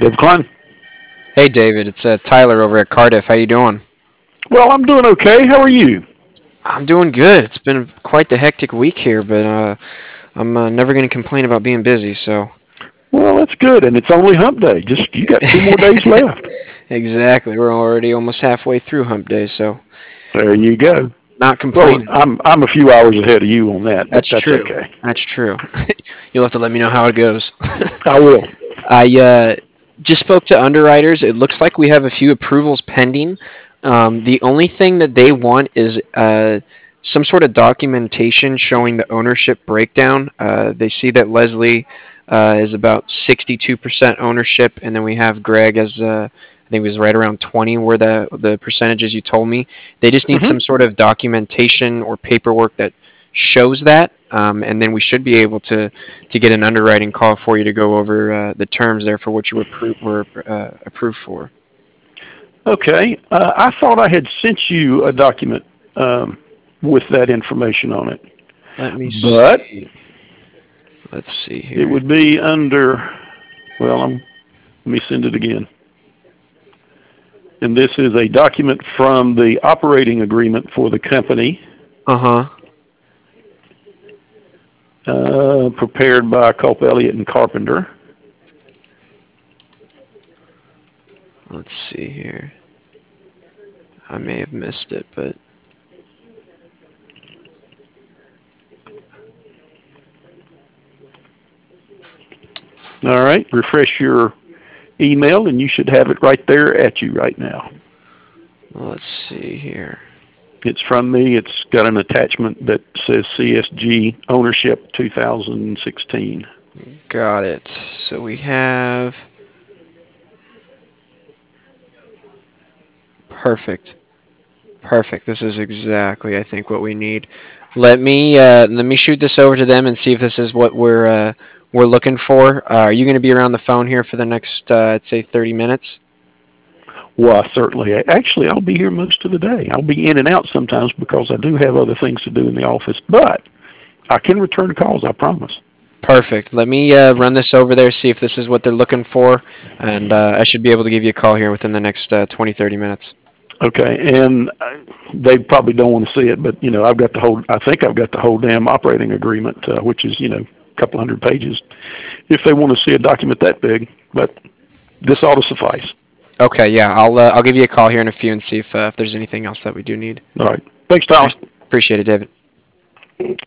Dave Klein. Hey David, it's Tyler over at Cardiff. How you doing? Well, I'm doing okay. How are you? I'm doing good. It's been quite the hectic week here, but I'm never going to complain about being busy. So Well, that's good, and it's only Hump Day. Just you got 2 more days left. exactly, we're already almost halfway through Hump Day, so There you go. not Well, complaining. I'm a few hours ahead of you on that, but That's that's true. okay. That's true. You'll have to let me know how it goes. I will. I just spoke to underwriters. It looks like we have a few approvals pending. The only thing that they want is some sort of documentation showing the ownership breakdown. They see that Leslie is about 62% ownership, and then we have Greg as I think it was right around 20 were the percentages you told me. They just need Hmm. some sort of documentation or paperwork that shows that, and then we should be able to get an underwriting call for you to go over the terms there for what you were approved for. Okay. I thought I had sent you a document with that information on it, Let me but see. Let's see it here. would be under. Well, let me send it again. And this is a document from the operating agreement for the company, Uh huh. prepared by Culp Elliott and Carpenter. Let's see here. I may have missed it, but All right. Refresh your email, and you should have it right there at you right now. let's see here. It's from me. It's got an attachment that says CSG Ownership 2016. Got it. So we have perfect. Perfect. This is exactly, I think, what we need. Let me shoot this over to them and see if this is what we're looking for. Are you going to be around the phone here for the next, I'd say, 30 minutes? Well, certainly. Actually, I'll be here most of the day. I'll be in and out sometimes because I do have other things to do in the office, but I can return calls, I promise. Perfect. Let me run this over there, see if this is what they're looking for, and I should be able to give you a call here within the next 20, 30 minutes. Okay, and they probably don't want to see it, but I've got the whole. I think I've got the whole damn operating agreement, which is a couple hundred pages. If they want to see a document that big, but this ought to suffice. Okay, yeah, I'll give you a call here in a few and see if there's anything else that we do need. All right. Thanks, Tyler. Appreciate it, David.